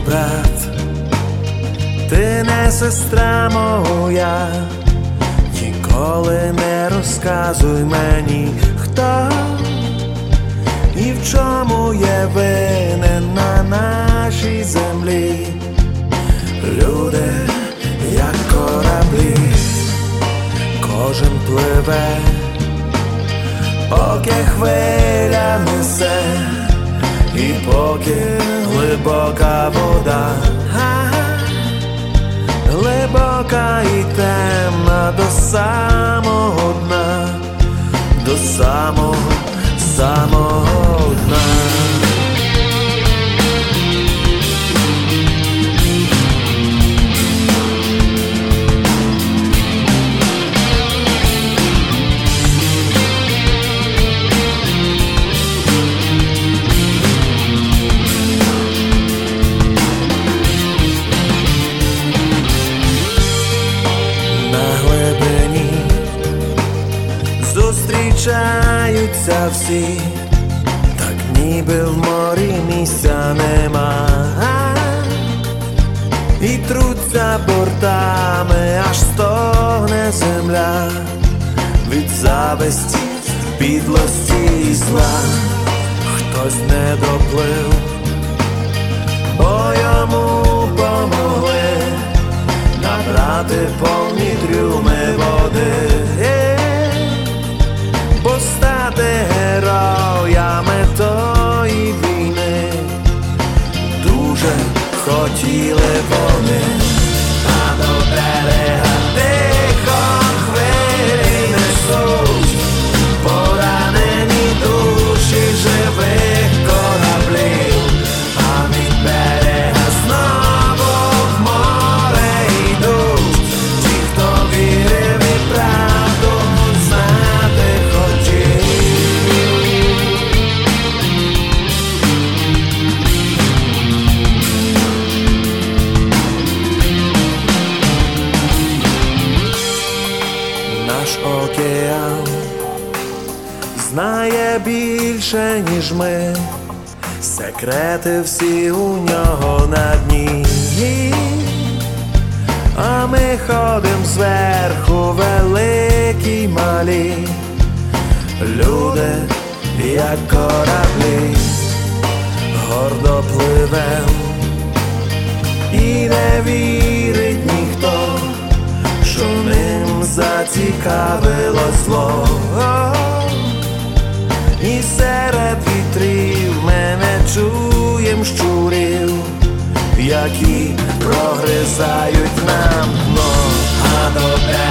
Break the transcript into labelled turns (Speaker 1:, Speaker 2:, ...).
Speaker 1: брат, ти не сестра моя, ніколи не розказуй мені, хто і в чому є винен на нашій землі. Люди, як кораблі, кожен пливе, поки хвиля несе, і поки глибока вода, глибока і темна до самого дна, до самого дна. Зустрічаються всі, так ніби в морі місця нема, і труться бортами, аж стогне земля від зависті, підлості і зла. Хтось не доплив, бо йому помогли набрати повні трюми води. Бо стати героями тої війни дуже хотіли вони, а до берега тихо хвилі несуть поранені душі живих кораблів, а від берега знову в море йдуть ті, хто вірив і правду знати хотів. Наш океан знає більше, ніж ми, секрети всі у нього на дні, а ми ходим зверху, великі й малі, люди, як кораблі, гордо пливем, і не вірить ніхто, що ним зацікавилось зло. І серед вітрів ми не чуєм щурів, які прогризають нам дно, а до